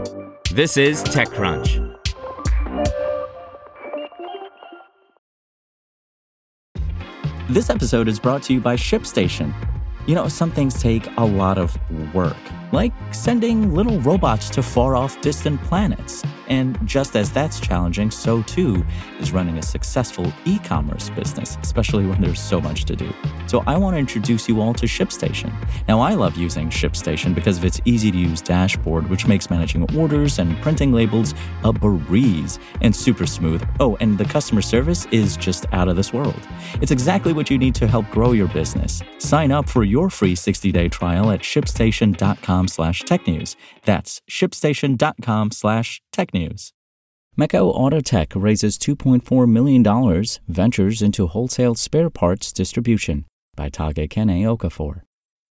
This is TechCrunch. This episode is brought to you by ShipStation. You know, some things take a lot of work, like sending little robots to far-off distant planets. And just as that's challenging, so too is running a successful e-commerce business, especially when there's so much to do. So I want to introduce you all to ShipStation. Now, I love using ShipStation because of its easy-to-use dashboard, which makes managing orders and printing labels a breeze and super smooth. Oh, and the customer service is just out of this world. It's exactly what you need to help grow your business. Sign up for your free 60-day trial at shipstation.com/technews. That's shipstation.com/technews. Meko Autotech raises $2.4 million, ventures into wholesale spare parts distribution by Tage-Kene Okafor.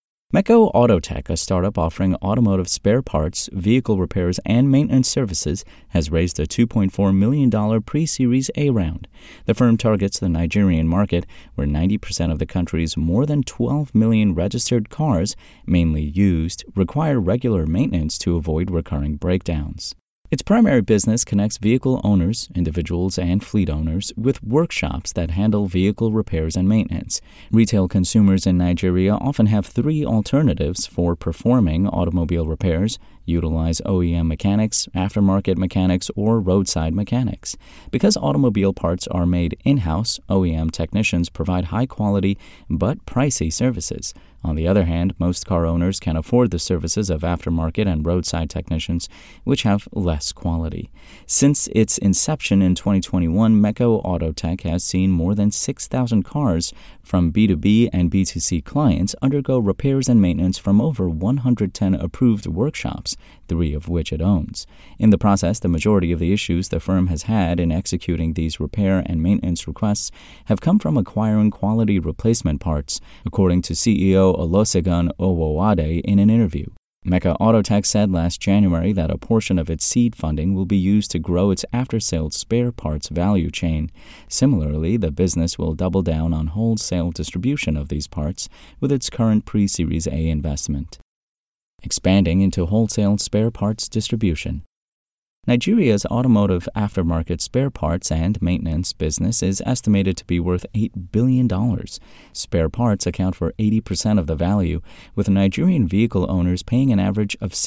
Meko Autotech, a startup offering automotive spare parts, vehicle repairs, and maintenance services, has raised a $2.4 million pre-Series A round. The firm targets the Nigerian market, where 90% of the country's more than 12 million registered cars, mainly used, require regular maintenance to avoid recurring breakdowns. Its primary business connects vehicle owners, individuals, and fleet owners with workshops that handle vehicle repairs and maintenance. Retail consumers in Nigeria often have three alternatives for performing automobile repairs: utilize OEM mechanics, aftermarket mechanics, or roadside mechanics. Because automobile parts are made in-house, OEM technicians provide high-quality but pricey services. On the other hand, most car owners can afford the services of aftermarket and roadside technicians, which have less quality. Since its inception in 2021, Meko Autotech has seen more than 6,000 cars from B2B and B2C clients undergo repairs and maintenance from over 110 approved workshops, 3 of which it owns. In the process, the majority of the issues the firm has had in executing these repair and maintenance requests have come from acquiring quality replacement parts, according to CEO Olusegun Owowade in an interview. Meko Autotech said last January that a portion of its seed funding will be used to grow its after-sales spare parts value chain. Similarly, the business will double down on wholesale distribution of these parts with its current pre-Series A investment. Expanding into wholesale spare parts distribution. Nigeria's automotive aftermarket spare parts and maintenance business is estimated to be worth $8 billion. Spare parts account for 80% of the value, with Nigerian vehicle owners paying an average of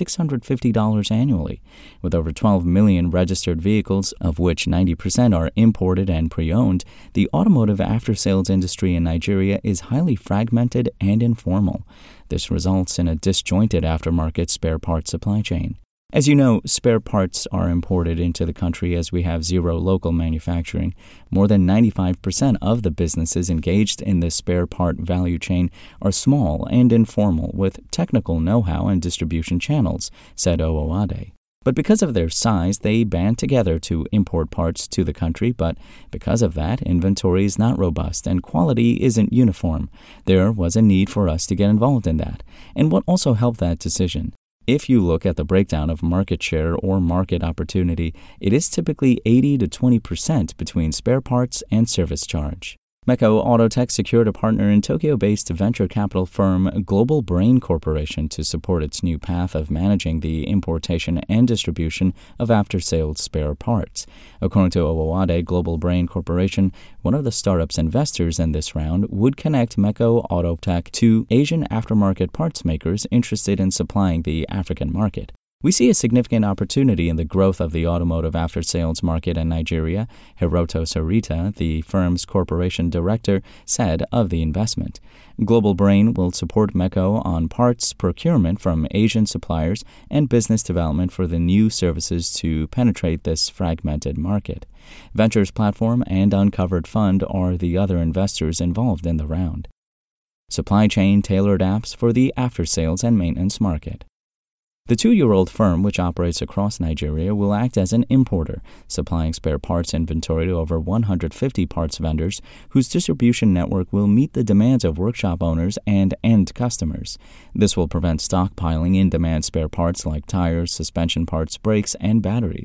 $650 annually. With over 12 million registered vehicles, of which 90% are imported and pre-owned, the automotive after-sales industry in Nigeria is highly fragmented and informal. This results in a disjointed aftermarket spare parts supply chain. As you know, spare parts are imported into the country as we have zero local manufacturing. More than 95% of the businesses engaged in the spare part value chain are small and informal with technical know-how and distribution channels, said Owowade. But because of their size, they band together to import parts to the country, but because of that, inventory is not robust and quality isn't uniform. There was a need for us to get involved in that. And what also helped that decision? If you look at the breakdown of market share or market opportunity, it is typically 80 to 20% between spare parts and service charge. Meko Autotech secured a partner in Tokyo-based venture capital firm Global Brain Corporation to support its new path of managing the importation and distribution of after-sales spare parts. According to Owowade, Global Brain Corporation, one of the startup's investors in this round, would connect Meko Autotech to Asian aftermarket parts makers interested in supplying the African market. We see a significant opportunity in the growth of the automotive after-sales market in Nigeria, Hiroto Sarita, the firm's corporation director, said of the investment. Global Brain will support Meko on parts procurement from Asian suppliers and business development for the new services to penetrate this fragmented market. Ventures Platform and Uncovered Fund are the other investors involved in the round. Supply chain tailored apps for the after-sales and maintenance market. The 2-year-old firm, which operates across Nigeria, will act as an importer, supplying spare parts inventory to over 150 parts vendors, whose distribution network will meet the demands of workshop owners and end customers. This will prevent stockpiling in-demand spare parts like tires, suspension parts, brakes, and batteries.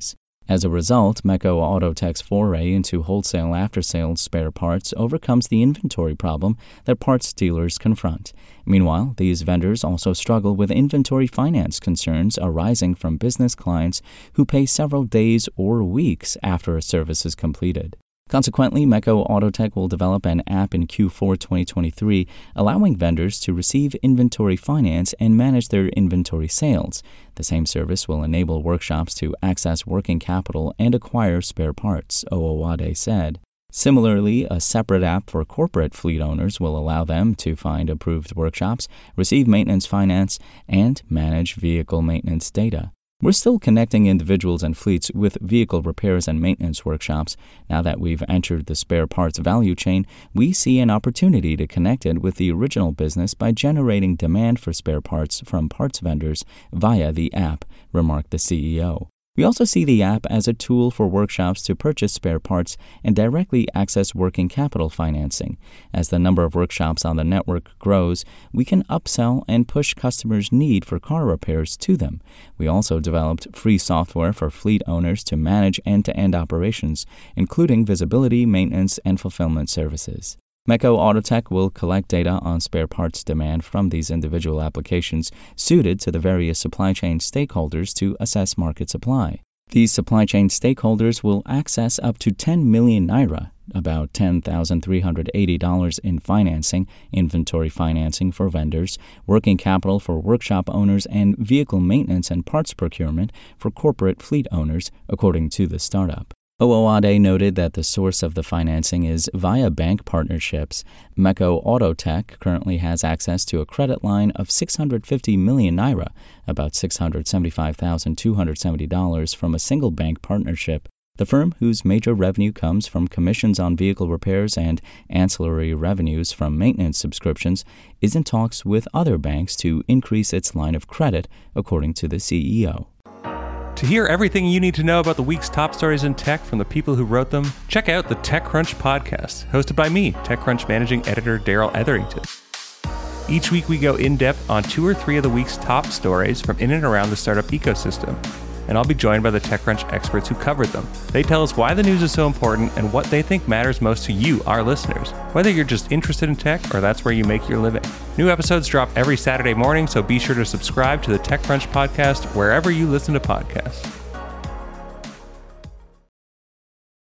As a result, MECO Autotech's foray into wholesale after-sales spare parts overcomes the inventory problem that parts dealers confront. Meanwhile, these vendors also struggle with inventory finance concerns arising from business clients who pay several days or weeks after a service is completed. Consequently, MECO Autotech will develop an app in Q4 2023, allowing vendors to receive inventory finance and manage their inventory sales. The same service will enable workshops to access working capital and acquire spare parts, Owawade said. Similarly, a separate app for corporate fleet owners will allow them to find approved workshops, receive maintenance finance, and manage vehicle maintenance data. We're still connecting individuals and fleets with vehicle repairs and maintenance workshops. Now that we've entered the spare parts value chain, we see an opportunity to connect it with the original business by generating demand for spare parts from parts vendors via the app, remarked the CEO. We also see the app as a tool for workshops to purchase spare parts and directly access working capital financing. As the number of workshops on the network grows, we can upsell and push customers' need for car repairs to them. We also developed free software for fleet owners to manage end-to-end operations, including visibility, maintenance, and fulfillment services. MECO Autotech will collect data on spare parts demand from these individual applications suited to the various supply chain stakeholders to assess market supply. These supply chain stakeholders will access up to 10 million naira, about $10,380 in financing, inventory financing for vendors, working capital for workshop owners, and vehicle maintenance and parts procurement for corporate fleet owners, according to the startup. Owawade noted that the source of the financing is via bank partnerships. MECO Autotech currently has access to a credit line of 650 million naira, about $675,270 from a single bank partnership. The firm, whose major revenue comes from commissions on vehicle repairs and ancillary revenues from maintenance subscriptions, is in talks with other banks to increase its line of credit, according to the CEO. To hear everything you need to know about the week's top stories in tech from the people who wrote them, check out the TechCrunch podcast, hosted by me, TechCrunch managing editor Daryl Etherington. Each week we go in-depth on 2 or 3 of the week's top stories from in and around the startup ecosystem, and I'll be joined by the TechCrunch experts who covered them. They tell us why the news is so important and what they think matters most to you, our listeners, whether you're just interested in tech or that's where you make your living. New episodes drop every Saturday morning, so be sure to subscribe to the TechCrunch podcast wherever you listen to podcasts.